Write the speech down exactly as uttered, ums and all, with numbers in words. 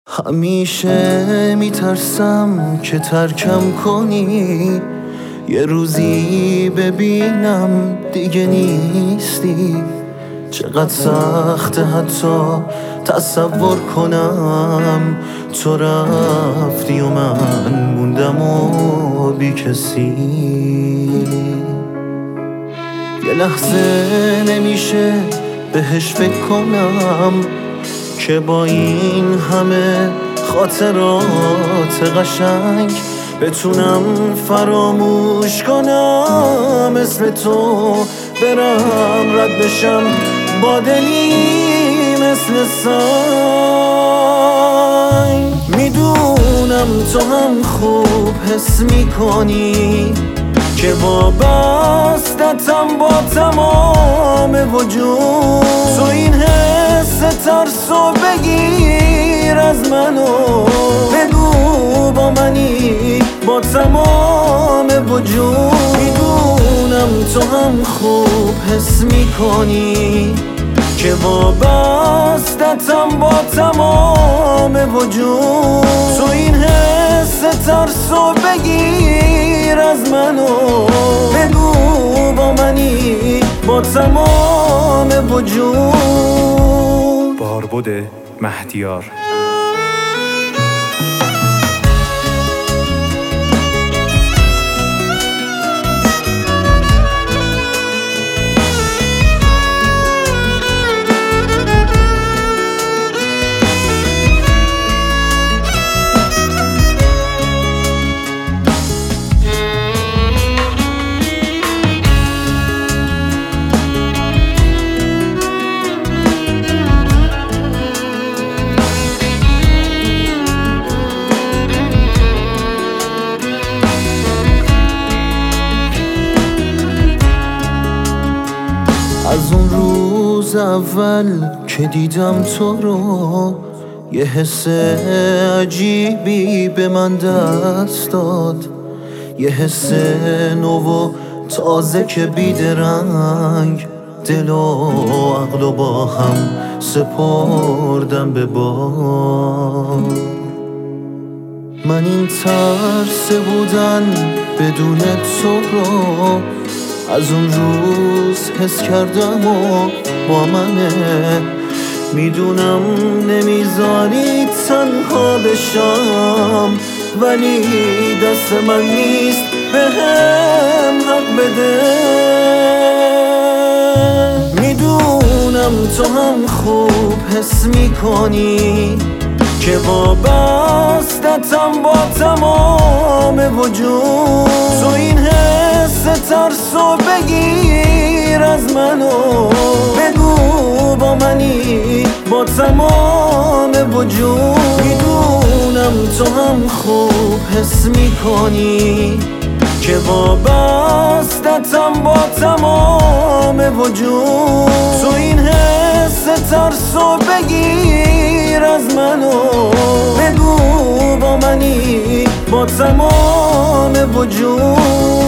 همیشه میترسم که ترکم کنی، یه روزی ببینم دیگه نیستی. چقدر سخته حتی تصور کنم تو رفتی و من موندم و بی کسی. یه لحظه نمیشه بهش فکر کنم که با این همه خاطرات قشنگ بتونم فراموش کنم اسم تو، برم رد بشم با دلی مثل سنگ. میدونم تو هم خوب حس میکنی که وابستتم با تمام وجود. تو این حس ترسو بگیر از منو، بگو با منی با تمام وجود. میدونم تو هم خوب حس میکنی که وابستتم با تمام وجود. تو این حس ترسو بگیر از منو، بگو با منی با تمام وجود. باربد مهدیار. از اون روز اول که دیدم تو رو، یه حس عجیبی به من دست داد. یه حس نو و تازه که بیدرنگ دل و عقل و با هم سپردم به باد. من این ترس بودن بدون تو رو از اون روز حس کردم و با منه. میدونم نمیذاری تنها بشم، ولی دست من نیست به هم حق بده. میدونم تو هم خوب حس میکنی که وابستتم با تمام وجود. تو این حس ترسو بگیر از منو، بگو با منی با تمام وجود. میدونم تو هم خوب حس میکنی که وابستتم با تمام وجود. تو این حس ترسو بگیر از منو، بگو با منی با تمام وجود.